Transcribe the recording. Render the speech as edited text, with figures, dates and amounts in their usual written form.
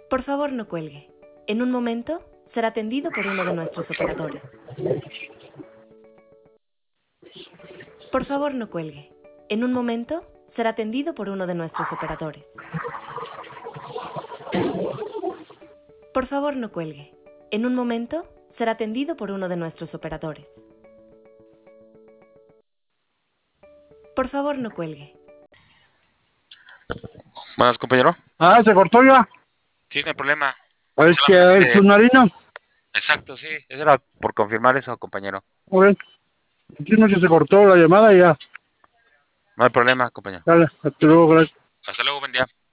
Por favor, no cuelgue. En un momento será atendido por uno de nuestros operadores. Por favor, no cuelgue. En un momento será atendido por uno de nuestros operadores. Por favor, no cuelgue. En un momento será atendido por uno de nuestros operadores. Por favor, no cuelgue. Buenas, compañero. Se cortó ya. Sí, no hay problema. Es que el Solamente, submarino. exacto, sí. Eso era por confirmar eso, compañero. Ok. Sí, no, que se cortó la llamada y ya. No hay problema, compañero. Dale, hasta luego, gracias. Hasta luego, buen día.